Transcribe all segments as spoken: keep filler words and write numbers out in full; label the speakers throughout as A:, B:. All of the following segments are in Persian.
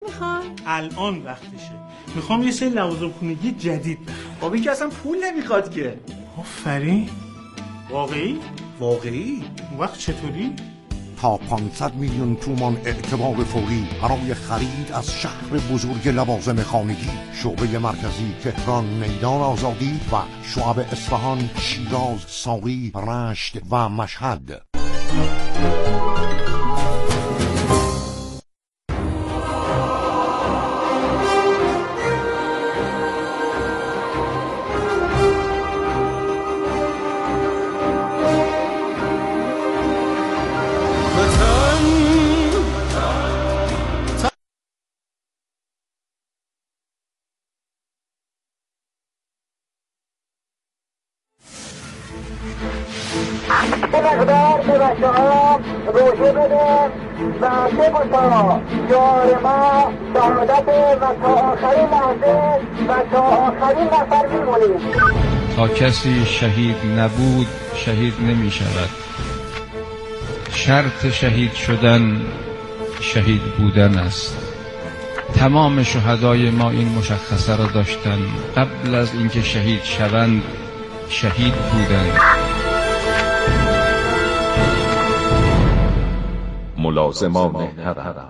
A: میخوام
B: الان وقتشه. میخوام یه سری لوازم خونگی جدید بخرم.
C: خب این که اصلا پول نمیخواد که.
B: آفرین. واقعی؟
C: واقعی؟
B: اون وقت چطوری؟
D: تا پانصد میلیون تومان اعتبار فوری برای خرید از شهر بزرگ لوازم خانگی. شعبه مرکزی تهران، میدان آزادی و شعب اصفهان، شیراز، ساری، رشت و مشهد.
E: مقدار به بچه ها روشه بده و بگوشا یار ما شهادت و تا آخرین لحظه و تا آخرین نفر میمونیم.
F: تا کسی شهید نبود شهید نمی شود. شرط شهید شدن شهید بودن است. تمام شهدای ما این مشخصه را داشتند. قبل از اینکه شهید شوند شهید بودند.
G: ملازمان محترم،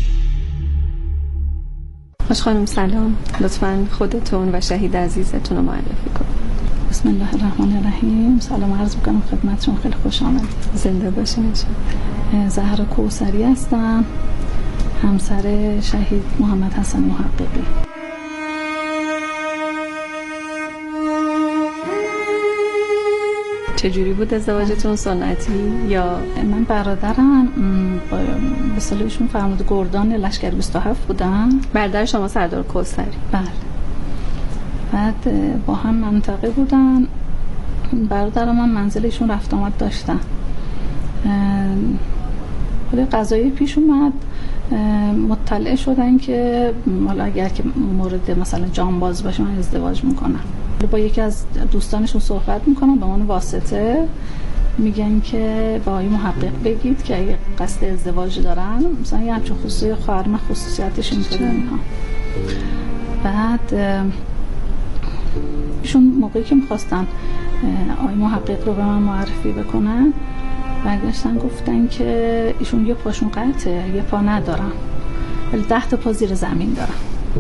A: خوش خانم سلام، لطفاً خودتون و شهید عزیزتون رو معرفی کنید.
H: بسم الله الرحمن الرحیم. سلام عرض می‌کنم خدمتتون، خیلی خوش آمدید.
A: زنده باشین.
H: زهرا کوثری هستم، همسر شهید محمد حسن محققی.
A: چجوری بود ازدواجتون؟ سنتی یا؟
H: من برادرم به سال ایشون فرمانده گردان لشکر بیست و هفت بودن.
A: برادر شما سردار کوثری؟
H: بله. بعد با هم منطقه بودن. برادرم من منزل ایشون رفت آمد داشتن. ولی قضایی پیش اومد، مطلع شدن که حالا اگر که مورد مثلا جانباز باشه من ازدواج میکنم. با یکی از دوستانشون صحبت میکنم، به عنوان واسطه میگن که با آقای محقق بگید که اگه قصد ازدواج دارن مثلا یه همچون خصوصی خواهر من خصوصیتش اینطوره اینها. بعد ایشون موقعی که میخواستن آقای محقق رو به من معرفی بکنن برگشتن گفتن که ایشون یه پاشون قطعه، یه پا ندارن ولی ده تا پا زیر زمین دارن.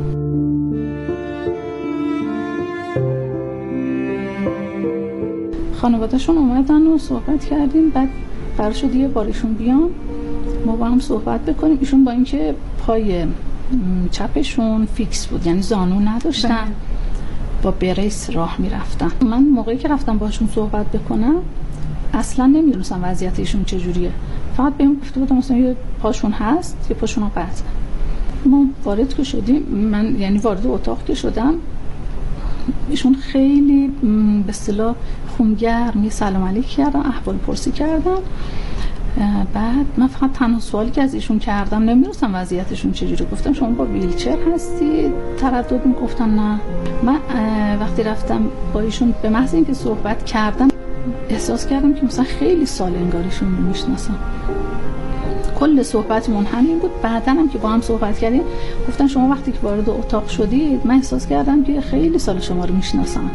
H: خانواده‌شون اومدن و صحبت کردیم. بعد قرار شد یه بار ایشون بیان ما با هم صحبت بکنیم. ایشون با اینکه پای چپشون فیکس بود، یعنی زانو نداشتن، با بریس راه میرفتن. من موقعی که رفتم باشون صحبت بکنم اصلا نمیدونستم وضعیت ایشون چجوریه، فقط بهم گفته بودم مثلا یه پاشون هست یه پاشون رو قطعه. ما وارد که شدیم، من یعنی وارد اتاق که شدم ایشون خیلی به اصطلاح خونگرم یه سلام علیک کردن، احوال پرسی کردن. بعد من فقط تنها سوالی که از ایشون کردم نمیدونستم وضعیتشون چجوری، گفتم شما با ویلچر هستی؟ تردد میگفتن نه. من وقتی رفتم با ایشون به محض اینکه صحبت کردم احساس کردم که مثلا خیلی سال انگاریشون رو میشناسم. کل صحبتمون همین بود. بعدن هم که با هم صحبت کردیم گفتن شما وقتی که وارد اتاق شدید من احساس کردم که خیلی سال شما رو میشناسم.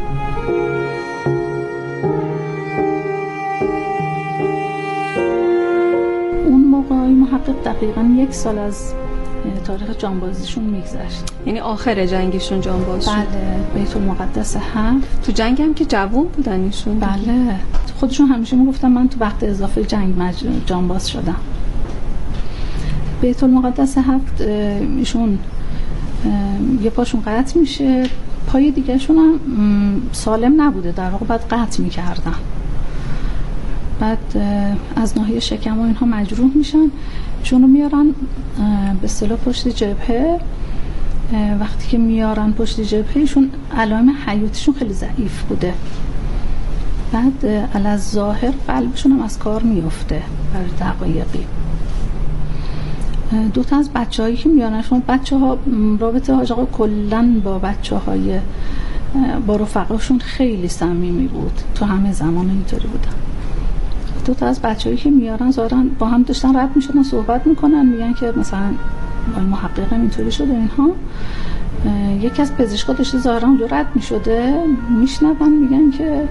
H: اون موقع محقق دقیقاً یک سال از تاریخ جانبازیشون میگذشت.
A: یعنی آخر جنگشون جانباز شد؟
H: بله، بیت المقدس هفت.
A: تو جنگ هم که جوان بودن ایشون؟
H: بله، خودشون همیشه میگفتن من تو وقت اضافه جنگ مج... جانباز شدم. بیت المقدس هفت ایشون یه پاشون قطع میشه، پای دیگه شون هم سالم نبوده، در واقع بعد قطع میکردن. بعد از ناحیه شکم و اینها مجروح میشن، ایشون رو میارن به اصطلاح پشت جبهه. وقتی که میارن پشت جبهه ایشون علائم حیاتیشون خیلی ضعیف بوده. بعد علی ظاهر قلبشون هم از کار میفته برای دقایقی. دو تا از بچه‌هایی که میانشون، بچه‌ها رابطه حاج آقا کلاً با بچه‌های با رفقاشون خیلی صمیمی بود، تو همه زمان اینطوری بودن. دو تا از بچه‌هایی که میارن ظاهراً با هم داشتن رد میشدن صحبت میکنن، میگن که مثلا محقق اینطوری شد و اینها. یکی از پزشکا داشته ظاهرا اونجا رد میشده، میشنون میگن که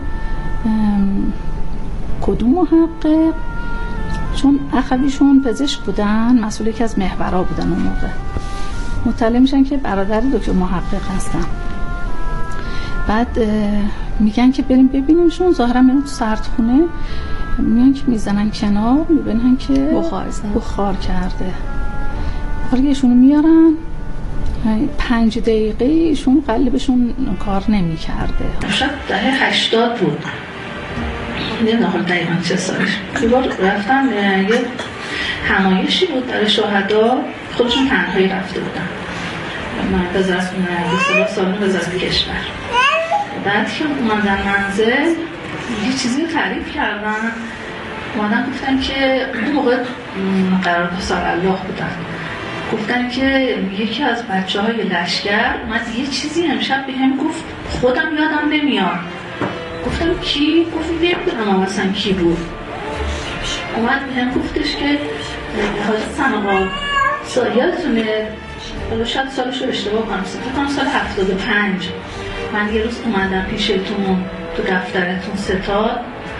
H: کدوم محقق، چون اخویشون پزشک بودن، مسئول یکی از محورها بودن اون موقع، مطلع میشن که برادر دکتر محقق هستن. بعد میگن که بریم ببینیمشون. ظاهرا میرن تو سردخونه، میان که میزنن کنار، میبینن که
A: بخار زن.
H: بخار کرده. حالا ایشونو میارن، پنج دقیقه ایشون قلبشون کار نمی کرده.
I: شاید دهه هشتاد بود، نمیدونم حالا دقیقا چه سالش. یه بار رفتم یه همایشی بود برای شهدا، خودشون تنهایی رفته بودن من وزارت به سالن وزارت کشور. بعد که اومدن منزل یه چیزی رو تعریف کردن، اومدن گفتن که اون موقع قرار پسر الله بودن، گفتن که یکی از بچه های لشکر اومد یه چیزی امشب به هم گفت، خودم یادم نمیاد. گفتم کی؟ گفت نمیدونم مثلا کی بود. اومد به هم گفتش که حاجت سنقا یادتونه، شاید سالش رو اشتباه کنم، فکر کنم سال هفتاد و پنج من یه روز اومدم پیشتون تو دفترتون ستاد،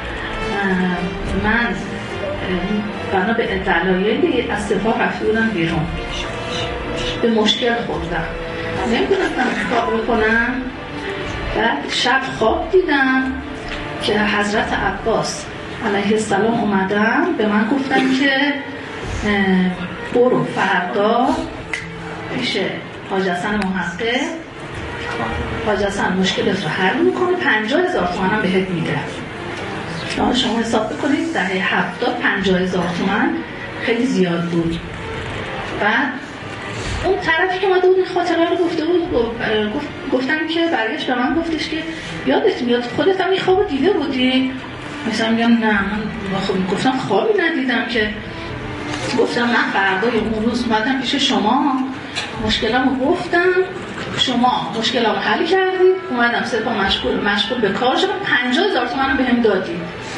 I: من بنا به دلایلی از سپاه رفته بودم بیرون، به مشکل خوردم، نمیدونستم چیکار بکنم. بعد شب خواب دیدم که حضرت عباس علیه السلام اومدن به من گفتن که برو فردا پیش حاج حسن محقق، حاج حسن مشکلت رو حل میکنه، پنجاه هزار تومن هم بهت میده. شما شما حساب بکنید دهه هفتاد پنجاه هزار تومن خیلی زیاد بود. بعد اون طرفی که اومده بود این خاطره رو گفته بود، گفت گفتن که برگشت به من گفتش که یادت میاد خودت هم این خواب دیده بودی؟ مثلا میگم نه من خب گفتم خوابی ندیدم که. گفتم من فردای اون روز اومدم پیش شما، مشکلامو گفتم، شما مشکلامو حل کردید، اومدم سپاه مشغول مشغول به کار شدم، پنجاه هزار تومن بهم دادید.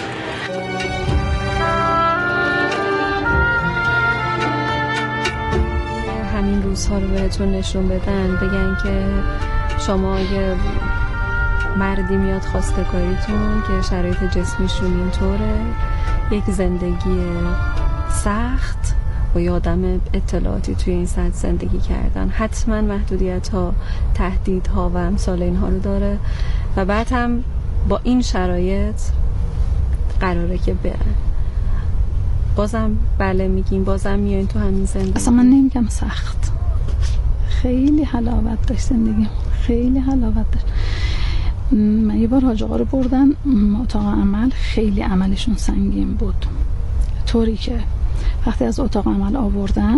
A: همین روزها رو بهتون نشون بدن، بگن که شما یه مردی میاد خواستگاریتون که شرایط جسمیشون اینطوره، یک زندگی سخت و یه آدم اطلاعاتی توی این سطح زندگی کردن، حتما محدودیت ها، تهدید ها و امثال اینها رو داره و بعد هم با این شرایط قراره که برن. بازم بله میگیم، بازم میایین تو همین زندگی.
H: اصلا من نمیگم سخت، خیلی حلاوت داشت زندگی، خیلی حلاوت داشت. من یه بار حاج آقا رو بردن اتاق عمل، خیلی عملشون سنگین بود، طوری که وقتی از اتاق عمل آوردن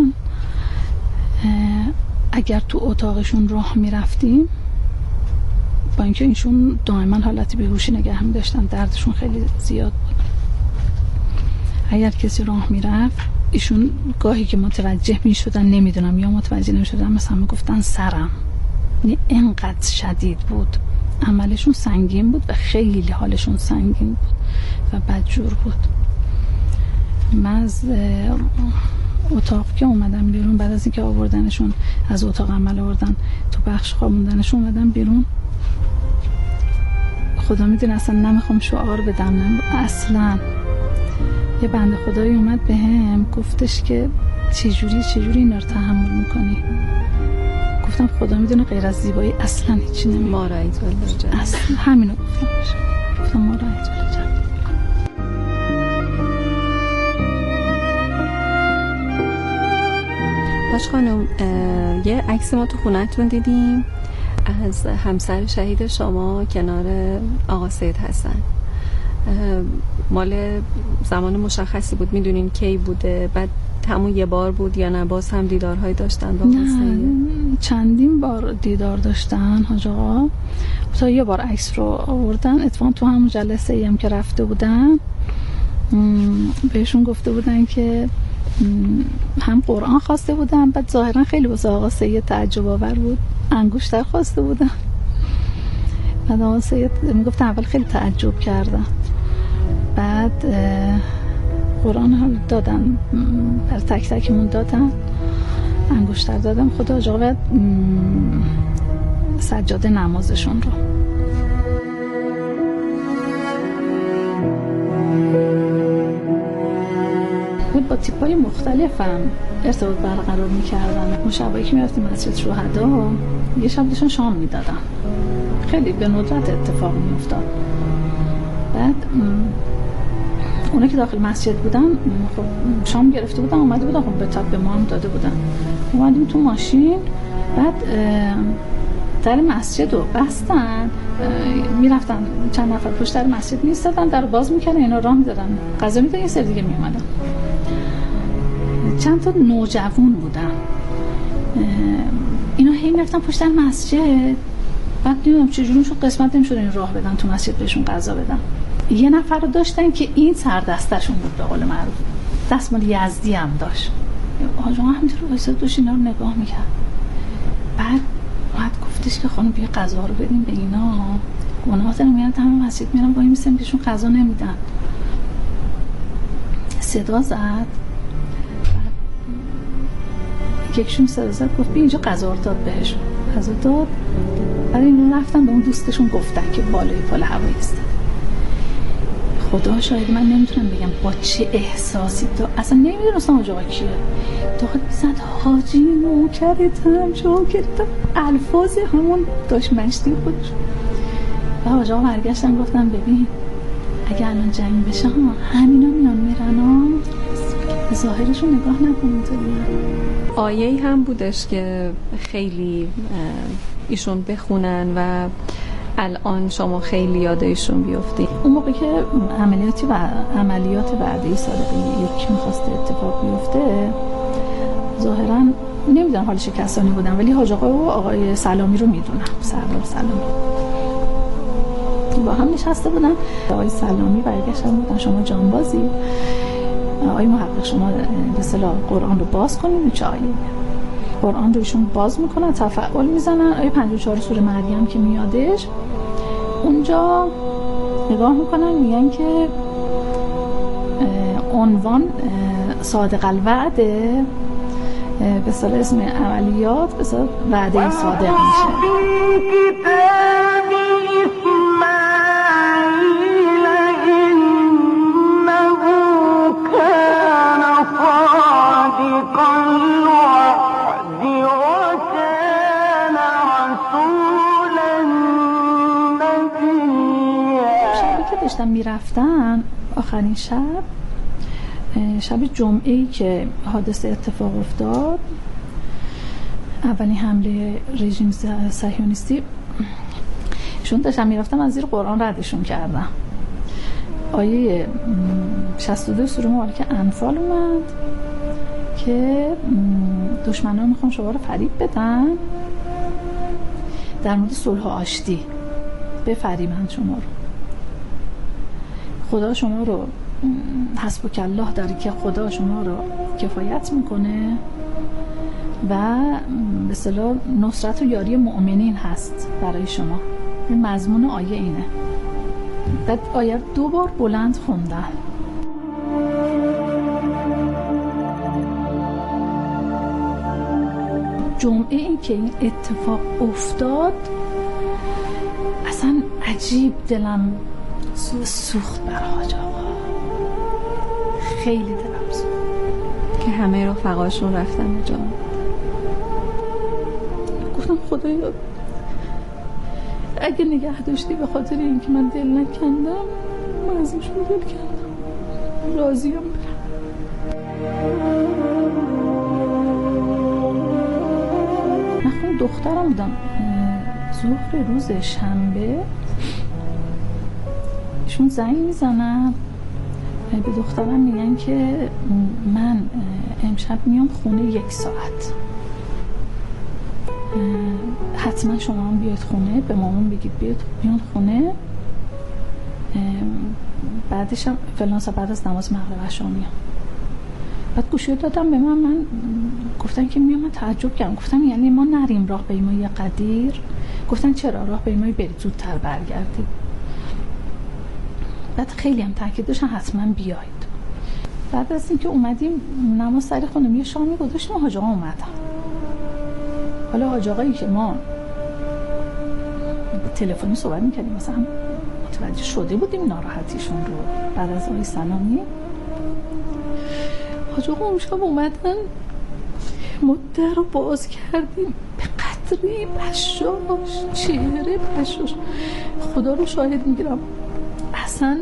H: اگر تو اتاقشون راه میرفتیم، با اینکه اینشون دائما حالت بیهوشی نگه می داشتن، دردشون خیلی زیاد بود، اگر کسی راه میرفت ایشون گاهی که متوجه می شدن، نمیدونم یا متوجه نمی شدن، مثلا میگفتن سرم، یعنی اینقدر شدید بود، عملشون سنگین بود و خیلی حالشون سنگین بود و بدجور بود. من از اتاق که اومدم بیرون، بعد از اینکه آوردنشون از اتاق عمل آوردن تو بخش خوابوندنشون، اومدم بیرون، خدا میدونه اصلا نمیخوام شعار بدم، اصلا. یه بنده خدایی اومد به هم گفتش که چجوری چجوری اینا رو تحمل میکنی؟ گفتم خدا میدونه غیر از زیبایی اصلا هیچی نمیدونه.
A: ما رایت ولی
H: اصلا همینو گفتم گفتم ما رایت ولی
A: باش خانم، یه عکس ما تو خونه‌تون دیدیم از همسر شهید شما کنار آقا سید حسن، مال زمان مشخصی بود، میدونین کی بوده؟ بعد همون یه بار بود یا نه باز هم دیدارهایی داشتن با آقا سید؟
H: چندین بار دیدار داشتن حاج آقا، تا یه بار عکس رو آوردن. اتفاقا تو همون جلسه ای هم که رفته بودن بهشون گفته بودن که هم قرآن خواسته بودن، بعد ظاهرا خیلی واسه آقا سید تعجب آور بود، انگشتر خواسته بودن. بعد آقا سید میگفت اول خیلی تعجب کردن، بعد قرآن هم دادن، بر تک تکمون دادن. انگشتر دادم خدا حاج آقا سجاده نمازشون رو. با تیپای مختلفم ارتباط برقرار میکردم. اون شبایی که میرفتیم مسجد شهدا یه شب داشتن شام میدادم، خیلی به ندرت اتفاق میافتاد. بعد اونا که داخل مسجد بودن خب شام گرفته بودن اومده بودن، خب به تاب به ما هم داده بودن. اومدیم تو ماشین، بعد در مسجد رو بستن، میرفتن چند نفر پشت در مسجد میستادن، در رو باز میکنن، اینا راه میدادن غذا میدادن، یه سر دیگه میومدن. چند تا نوجوان بودن، اینا هی میرفتن پشت در مسجد، بعد نمیدونم چجوری شد قسمت نمیشد این راه بدن تو مسجد بهشون غذا بدن. یه نفر رو داشتن که این سر دستشون بود به قول معروف، دستمال یزدی هم داشت. حاج آقا همینطور وایساده داشت اینا رو نگاه میکرد. بعد بعد گفتش که خانم بیا غذا رو بدیم به اینا، گناه دارن میرن همه مسجد میرن وای میسن بهشون غذا نمیدن. صدا زد، یکشون صدا زد گفت بیا اینجا غذا رو داد بهشون، غذا داد. بعد اینا رفتن به اون دوستشون گفتن که بالای پل هوایی است. خدا شاید من نمیتونم بگم با چه احساسی، تا اصلا نمیدونستم حاج آقا کیه، داد میزد حاجی نوکرتم شاکرتم، الفاظ همون داشت مشتی خودش. و حاج آقا برگشتن گفتم ببین اگه الان جنگ بشه ها همینا میان میرن ها، ظاهرشون نگاه نکنید.
A: آیه‌ای هم بودش که خیلی ایشون بخونن و الان شما خیلی یاد ایشون بیفتی.
H: اون موقع که عملیاتی و عملیات بعدی صادقی یک میخواست اتفاق بیفته، ظاهرا نمیدونم حال چه کسانی بودن، ولی حاج آقا و آقای سلامی رو میدونم، سردار سلامی با هم نشسته بودن. آقای سلامی برگشتن بودن شما جانبازی، آقای محقق شما به اصطلاح قرآن رو باز کنید، چه آیه قرآن رو ایشون باز میکنن، تفعال میزنن، آیه پنجاه و چهار سوره مریم که میادش اونجا نگاه میکنن، میگن که عنوان صادق الوعده به اصطلاح اسم عملیات به اصطلاح وعده صادق میشه. داشتن میرفتن آخرین شب شب جمعه‌ای که حادثه اتفاق افتاد، اولین حمله رژیم صهیونیستی، شون داشتن میرفتن از زیر قرآن ردشون کردن. آیه شصت و دو سوره مبارکه انفال اومد که دشمنان میخوان شما رو فریب بدن در مورد صلح و آشتی، بفریبن شما رو. خدا شما رو حسبک الله داری که خدا شما رو کفایت میکنه و به اصطلاح نصرت و یاری مؤمنین هست برای شما. این مضمون آیه اینه. بعد آیه دو بار بلند خوندن. جمعه این که این اتفاق افتاد اصلا عجیب دلم سوخت برای حاج آقا، خیلی دلم سوخت
A: که همه رفقاشون رفتن اونجا.
H: گفتم خدایا اگه نگه داشتی به خاطر اینکه من دل نکندم، من ازشون دل کندم، راضیم برم. من خود دخترم بودم، ظهر روز شنبه ایشون زنگ میزنن به دخترم، میگن که من امشب میام خونه یک ساعت، حتما شما هم بیاید خونه، به مامان بگید بیاید بیان خونه، بعدش هم فلان ساعت بعد از نماز مغرب عشا میام. بعد گوشی دادم به من، من گفتن که میام. من تعجب کردم، گفتم یعنی ما نریم راه پیمایی قدیر؟ گفتن چرا؟ راه پیمایی برید زودتر برگردید. بعد خیلی هم تاکید داشتن حتما بیاید. بعد از اینکه اومدیم نماز سری خوندیم، یه شامی گذاشتیم، حاج آقا اومدن. حالا حاج آقایی که ما تلفنی صحبت می‌کردیم مثلا متوجه شده بودیم ناراحتیشون رو بعد از آقای سلامی. حاج آقا اون شب اومدن ما در رو باز کردیم، به قدری بشاش، چهره بشاش، خدا رو شاهد میگیرم اصلا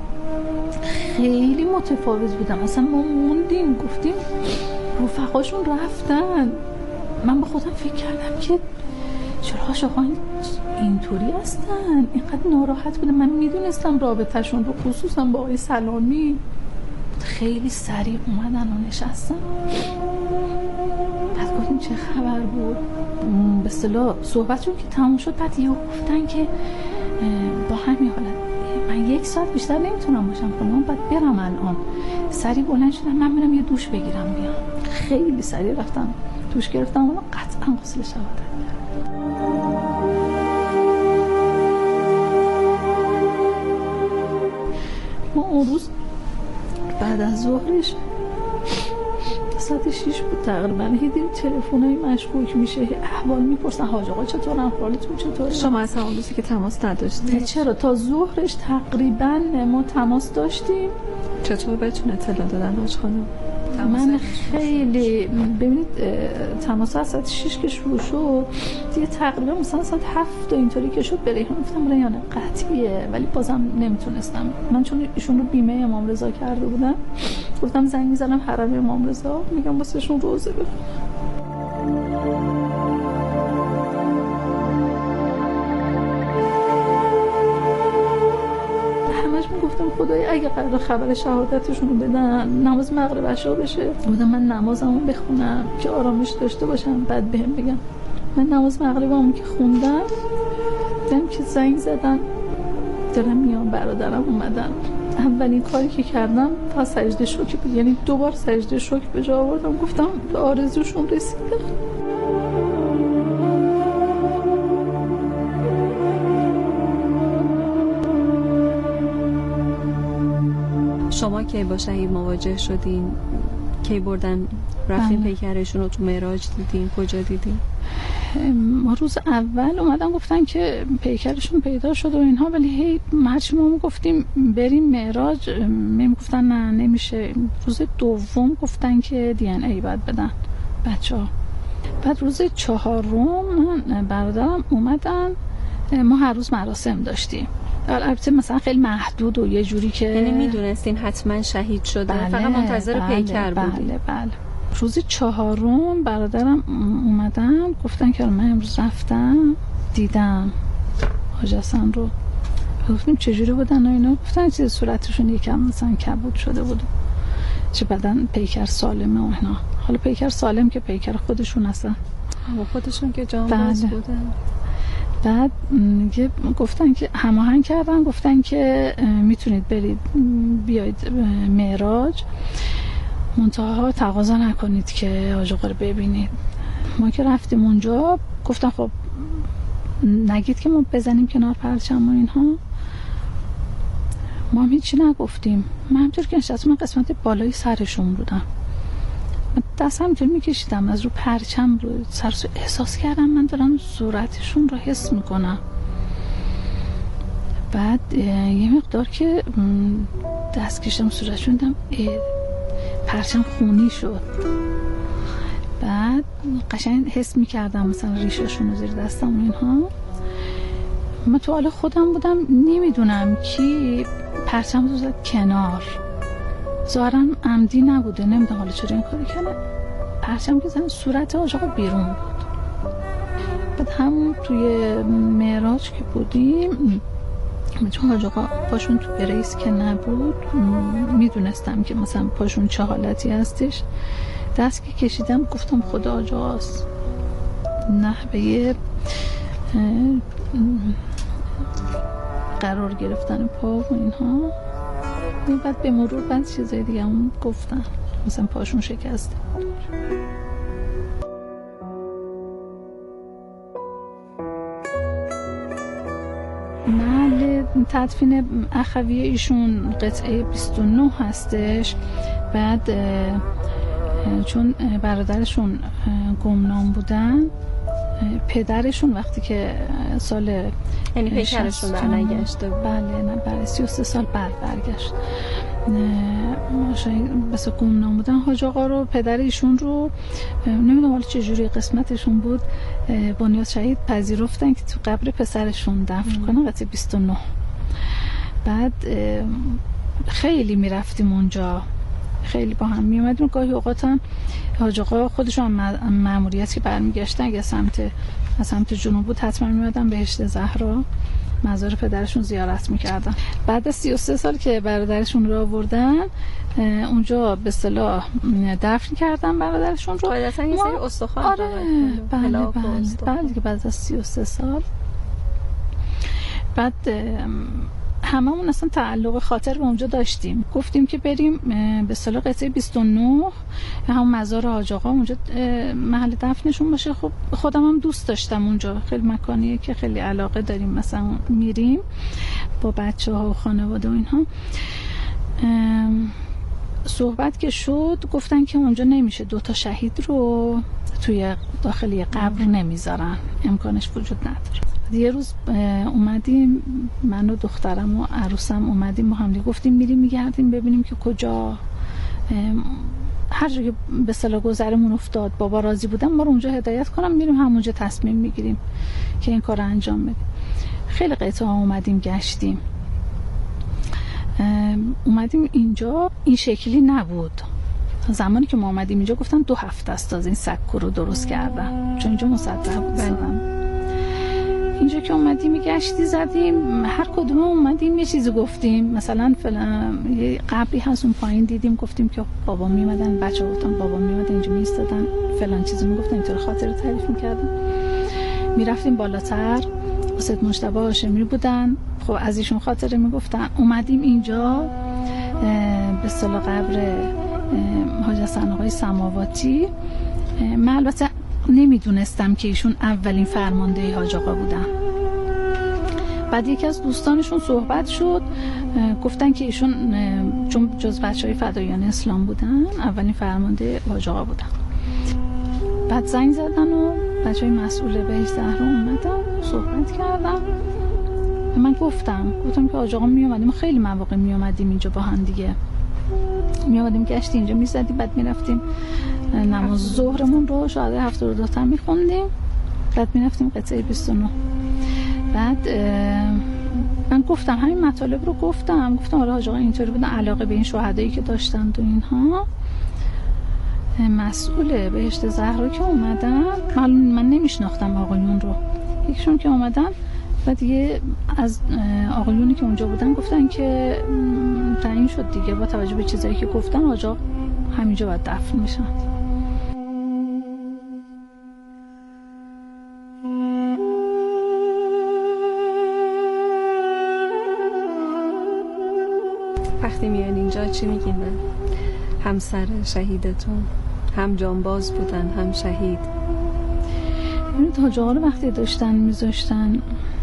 H: خیلی متفاوت بودم. اصلا ما موندیم، گفتیم رفقاشون رفتن. من به خودم فکر کردم که چرا حاج آقا اینطوری هستن، اینقدر ناراحت بودم. من میدونستم رابطهشون رو، خصوصا با آقای سلامی. خیلی سریع اومدن و نشستن. بعد گفتیم چه خبر بود، به اصطلاح صحبتشون که تموم شد بعد یه گفتن که با همین حالت من یک ساعت بیشتر نمیتونم باشم خونم، بعد برم الان. سریع بلند شدم من میرم یه دوش بگیرم بیام. خیلی سریع رفتم دوش گرفتم و قطعا غسل شهادت کردم. ما اون روز بعد از ظهرش ساعت شیش بود تقریبا، هی دید تلفن‌های مشکوک میشه، احوال میپرسن حاج آقا چطور، احوالتون چطوره؟
A: شما از همون روزی که تماس نداشتید؟
H: چرا تا ظهرش تقریبا ما تماس داشتیم.
A: چطور بهتون اطلاع دادن حاج خانم؟
H: من خیلی ببینید تماس از ساعت شیش که شروع شد دیگه تقریبا مثلا ساعت هفت اینطوری که شد به ریحان گفتم ریحان قطعیه، ولی بازم نمیتونستم. من چون ایشون رو بیمه امام رضا کرده بودم گفتم زنگ میزنم حرم امام رضا میگم واسهشون روزه بخونم. گفتم خدای اگه قرار خبر شهادتشون رو بدن نماز مغرب عشا بشه، گفتم من نمازمو بخونم که آرامش داشته باشم بعد بهم بگم. من نماز مغربمو که خوندم دیدم که زنگ زدن دارم میام، برادرم اومدن. اولین کاری که کردم تا سجده شکر بود، یعنی دوبار سجده شکر به جا آوردم، گفتم به آرزوشون رسیده.
A: شما کی با شهید مواجه شدین؟ کی بردن رفتین پیکرشون رو تو معراج دیدین؟ کجا دیدین؟
H: ما روز اول اومدن گفتن که پیکرشون پیدا شد و اینها، ولی هی هرچی ما گفتیم بریم معراج میگفتن نه نمیشه. روز دوم گفتن که دی ان ای باید بدن بچه ها. بعد روز چهارم برادرم اومدن، ما هر روز مراسم داشتیم، البته مثلا خیلی محدود و یه جوری که
A: یعنی میدونستین حتما شهید شده،
H: بله،
A: فقط منتظر
H: بله،
A: پیکر بودین؟
H: بله بله. روز چهارم برادرم اومدن گفتن که من امروز رفتم دیدم حاج حسن رو. گفتیم چجوری بودن و اینا؟ گفتن چیز صورتشون یکم مثلا کبود شده بود، چه بدن پیکر سالمه و اینا. حالا پیکر سالم که پیکر خودشون هستن،
A: اما خودشون که جان باز بودن.
H: بعد گفتن که هماهنگ کردن، گفتن که میتونید برید بیاید معراج، منتها تقاضا نکنید که حاج آقا رو ببینید. ما که رفتیم اونجا گفتن خب نگید که ما بزنیم کنار پرچم و اینها. ما هم هیچی نگفتیم. من همطور که نشستم من قسمت بالای سرشون بودم، دست همینطور میکشیدم از رو پرچم رو سرسو احساس کردم من دارم صورتشون رو حس میکنم. بعد یه مقدار که دست کشیدم صورتشون دیدم پرچم خونی شد. بعد قشنگ حس میکردم مثلا ریشاشون رو زیر دستم و اینها. من تو حال خودم بودم نمیدونم کی پرچم رو زد کنار، ظاهرا عمدی نبوده، نمیدونم حالا چرا این کاری کنه. پرچم که زن صورت حاج آقا بیرون بود. بعد همون توی معراج که بودیم چون حاج آقا پاشون تو بریس که نبود میدونستم که مثلا پاشون چه حالتی هستش. دست که کشیدم گفتم خدا حاج آقاست، نحوه قرار گرفتن پا و اینها. بعد به مرور بعد چیزای دیگه هم گفتن مثلا پاشون شکسته. محل تدفین اخوی ایشون قطعه بیست و نه هستش. بعد چون برادرشون گمنام بودن پدرشون وقتی که سال
A: یعنی پیکرشون برنگشته بود.
H: بله نه برای سی و سه سال بعد برگشت. شاید بس گمنام بودن حاج آقا رو، پدر ایشون رو نمیدونم حالا چجوری قسمتشون بود، بنیاد شهید پذیرفتن که تو قبر پسرشون دفن کنن قطعه بیست و نه. بعد خیلی میرفتیم اونجا، خیلی با هم میومدیم. گاهی اوقات هم حاج آقا خودشون مأموریت که برمیگشتن اگه سمت از سمت جنوب بود حتما میمدن بهشت زهرا مزار پدرشون زیارت میکردن. بعد از سی و سه سال که برادرشون رو آوردن اونجا به اصطلاح دفن کردن برادرشون رو.
A: قاعدتا یه سری استخوان
H: آره بله بله بعد که بعد از سی و سه سال بعد هممون اصلا تعلق خاطر به اونجا داشتیم. گفتیم که بریم به اصطلاح قطعه بیست و نه همون مزار حاج آقا اونجا محل دفنشون باشه. خب خودم هم دوست داشتم اونجا، خیلی مکانیه که خیلی علاقه داریم، مثلا میریم با بچه ها و خانواده و اینها. صحبت که شد گفتن که اونجا نمیشه دوتا شهید رو توی داخل یه قبر نمیذارن، امکانش وجود نداره. یه روز اومدیم من و دخترم و عروسم اومدیم با هم گفتیم میریم میگردیم ببینیم که کجا هر جا که به صلاح گذرمون افتاد بابا راضی بودن ما رو اونجا هدایت کنم میریم همونجا تصمیم میگیریم که این کار رو انجام بدیم. خیلی قطعه اومدیم گشتیم اومدیم اینجا این شکلی نبود. زمانی که ما اومدیم اینجا گفتن دو هفته است تازه این سکو رو درست کردن چون اینجا مسطح بود. اینجا که اومدیم میگشتی زدیم هر کدوم اومدیم یه چیزی گفتیم، مثلا فلان یه قبری هست اون پایین دیدیم گفتیم که بابا میمدن بچه گفتن بابا میمدن اینجا میستادن فلان چیزی میگفتن اینطور خاطره تعریف میکردن. میرفتیم بالاتر سید مجتبی هاشمی بودن خب از ایشون خاطره میگفتن. اومدیم اینجا به اصطلاح قبر حاج حسن آقای سماواتی. من البته نمیدونستم که ایشون اولین فرمانده حاج آقا بودن. بعد یکی از دوستانشون صحبت شد گفتن که ایشون چون جز بچهای فدایان اسلام بودن اولین فرمانده حاج آقا بودن. بعد زنگ زدن و بچهای مسئول بهشت زهرا اومدن صحبت کردم. من گفتم گفتم که حاج آقا می اومدیم خیلی مواقع می اومدیم اینجا با هم دیگه می اومدیم گشت اینجا می زدیم بعد می رفتیم نماز ظهرمون رو شاید هفتاد و دو تا می خوندیم بعد می رفتیم قطعه بیست و نه. بعد من گفتم همین مطالب رو گفتم گفتم آره حاج آقا اینطوری بودن علاقه به این شهدایی که داشتند و اینها. مسئول بهشت زهرا که اومدن من, من نمیشناختم آقایون رو یکشون که اومدن و دیگه از آقایونی که اونجا بودن گفتن که تعیین شد دیگه با توجه به چیزایی که گفتن حاج آقا همینجا باید دفن میشن.
A: وقتی میان اینجا چی میگین به همسر شهیدتون؟ هم جانباز بودن هم شهید.
H: ببینید حاج آقا رو وقتی داشتن میذاشتن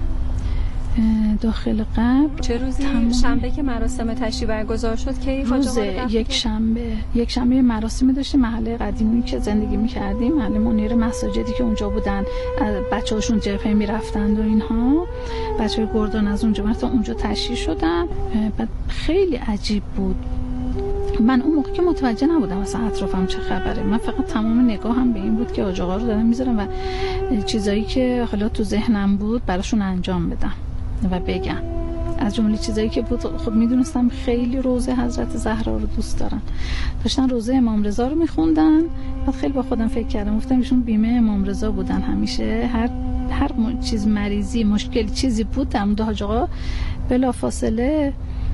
H: داخل قبر
A: چه روزی؟ شنبه که مراسم تشییع برگزار شد که
H: روز یک شنبه یک شنبه مراسمی داشتیم محله قدیمی که زندگی میکردیم محله منیر مساجدی که اونجا بودن بچه هاشون جبهه میرفتند و اینها بچه های گردان از اونجا تا اونجا تشییع شدن. بعد خیلی عجیب بود من اون موقع که متوجه نبودم مثلا اطرافم چه خبره من فقط تمام نگاهم به این بود که حاج آقا رو دارم میذارم و چیزایی که حالا تو ذهنم بود براشون انجام بدم و بگم. از جمله چیزایی که بود خب میدونستم خیلی روزه حضرت زهرا رو دوست دارن داشتن روزه امام رضا رو میخوندن. بعد خیلی با خودم فکر کردم گفتم ایشون بیمه امام رضا بودن همیشه هر هر چیز مریضی مشکلی چیزی بود در مورد حاج آقا بلافاصله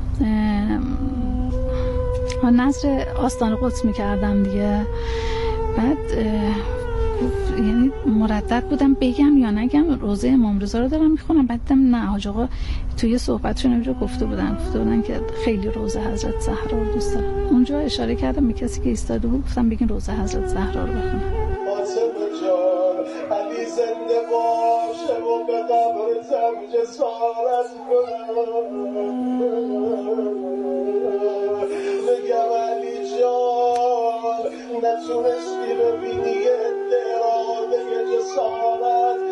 H: نظر آستان قدس میکردم دیگه. بعد یعنی مردد بودم بگم یا نگم روزه امام رضا رو دارم میخونم. بعدم نه حاج آقا توی صحبتشون اونجا گفته بودن گفته بودن که خیلی روزه حضرت زهرا رو دوست دارم. اونجا اشاره کردم به کسی که ایستاده بود گفتم بگین روزه حضرت زهرا رو بخونم.
E: علی زنده باشه و به قبرتم جسارت کنم بگم علی جان نتونستی ببینی اراده جسارت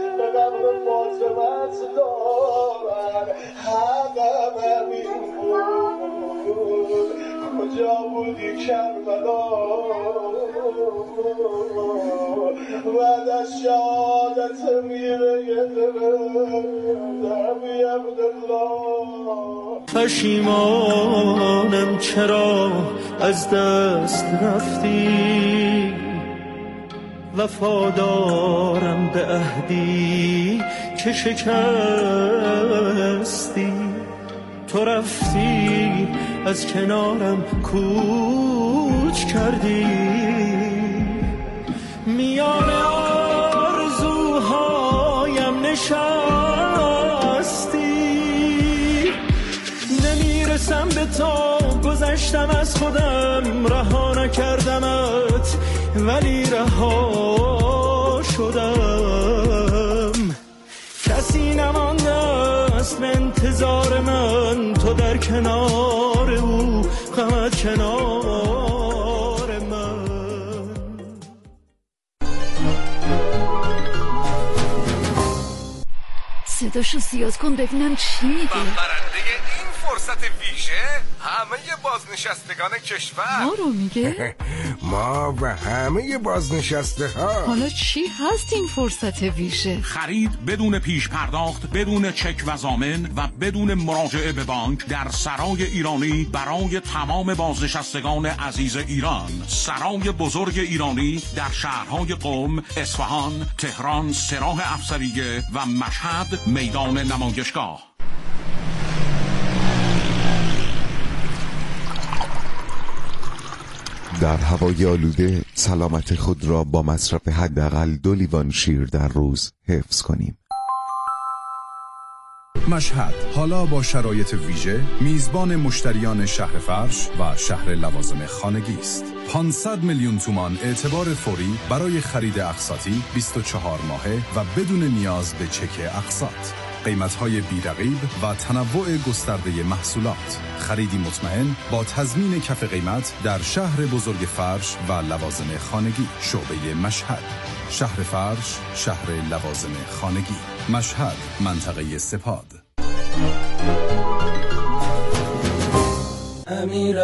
E: غمت دارم حقم همین بود کجا بودی کربلا بعد از شهادت میره دربی عبدالله پشیمانم چرا از دست رفتی وفادارم به عهدی که شکستی تو رفتی از کنارم کوچ کردی میان آرزوهایم نشستی نمیرسم به تو گذشتم از خودم رها نکردمت ولی رها شدم کسی نمانده است به انتظار من تو در کنار او غمت کنار من
J: صداشو زیاد کن ببینم چی میگه
K: برنده این فرصت ویژه همه بازنشستگان کشور
J: ما رو میگه
K: ما و همه بازنشسته ها
J: حالا چی هست این فرصت ویژه
L: خرید بدون پیش پرداخت بدون چک و ضامن و بدون مراجعه به بانک در سرای ایرانی برای تمام بازنشستگان عزیز ایران سرای بزرگ ایرانی در شهرهای قم اصفهان تهران سراح افسریه و مشهد میدان نمایشگاه
M: در هوای آلوده سلامت خود را با مصرف حداقل دو لیوان شیر در روز حفظ کنیم.
N: مشهد حالا با شرایط ویژه میزبان مشتریان شهر فرش و شهر لوازم خانگی است. پانصد میلیون تومان اعتبار فوری برای خرید اقساطی بیست و چهار ماهه و بدون نیاز به چک اقساط. قیمت‌های بی‌رقیب و تنوع گسترده محصولات. خریدی مطمئن با تضمین کف قیمت در شهر بزرگ فرش و لوازم خانگی. شعبه مشهد. شهر فرش، شهر لوازم خانگی. مشهد، منطقه سپاد.
E: امیر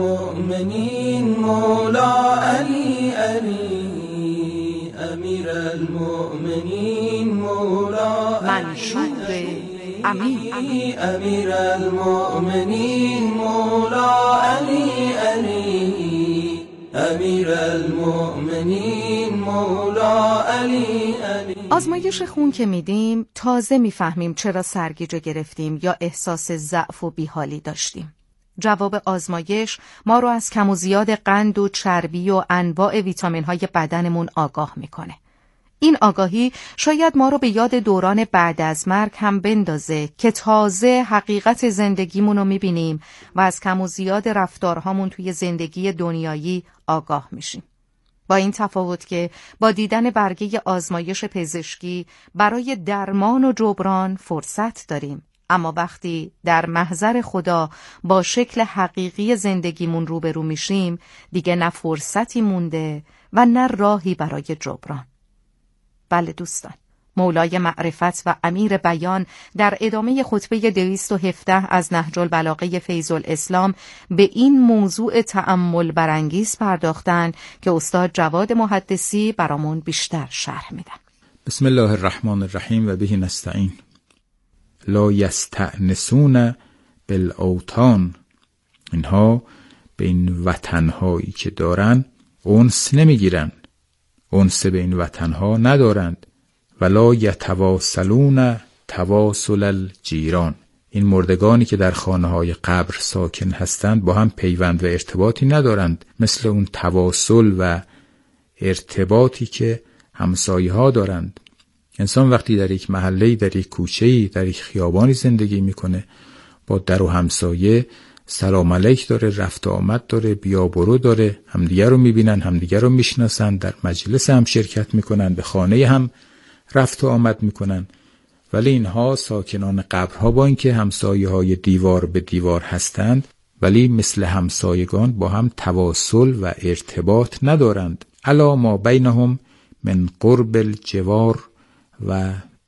E: المؤمنین مولا علی علی امیر المؤمنین مولا
J: منشور امیر
E: امیر المؤمنین مولا علی علی امیر المؤمنین مولا علی علی.
O: آزمایش خون که میدیم تازه میفهمیم چرا سرگیجه گرفتیم یا احساس ضعف و بیحالی داشتیم. جواب آزمایش ما رو از کم و زیاد قند و چربی و انواع ویتامین‌های بدنمون آگاه میکنه. این آگاهی شاید ما رو به یاد دوران بعد از مرگ هم بندازه که تازه حقیقت زندگیمون رو میبینیم و از کم و زیاد رفتارهامون توی زندگی دنیایی آگاه میشیم. با این تفاوت که با دیدن برگه آزمایش پزشکی برای درمان و جبران فرصت داریم، اما وقتی در محضر خدا با شکل حقیقی زندگیمون روبرو میشیم دیگه نه فرصتی مونده و نه راهی برای جبران. بله دوستان، مولای معرفت و امیر بیان در ادامه خطبه دویست و هفده از نهج البلاغه فیض الاسلام به این موضوع تأمل برانگیز پرداختن که استاد جواد محدثی برامون بیشتر شرح میدن.
F: بسم الله الرحمن الرحیم و به نستعین. لا یستأنسون بالاوطان، اینها به این وطنهایی که دارن انس نمیگیرن، انس به این وطنها ندارند. ولا یتواصلون تواصل الجیران، این مردگانی که در خانه‌های قبر ساکن هستند با هم پیوند و ارتباطی ندارند، مثل اون تواصل و ارتباطی که همسایه‌ها دارند. انسان وقتی در یک محله، در یک کوچه‌ای، در یک خیابانی زندگی میکنه، با در و همسایه سلام علیک داره، رفت و آمد داره، بیا برو داره، همدیگه رو میبینن، همدیگه رو میشناسن، در مجلس هم شرکت میکنن، به خانه هم رفت و آمد میکنن. ولی اینها ساکنان قبرها با اینکه همسایه‌های دیوار به دیوار هستند، ولی مثل همسایگان با هم تواصل و ارتباط ندارند. الا ما بینهم من قرب الجوار و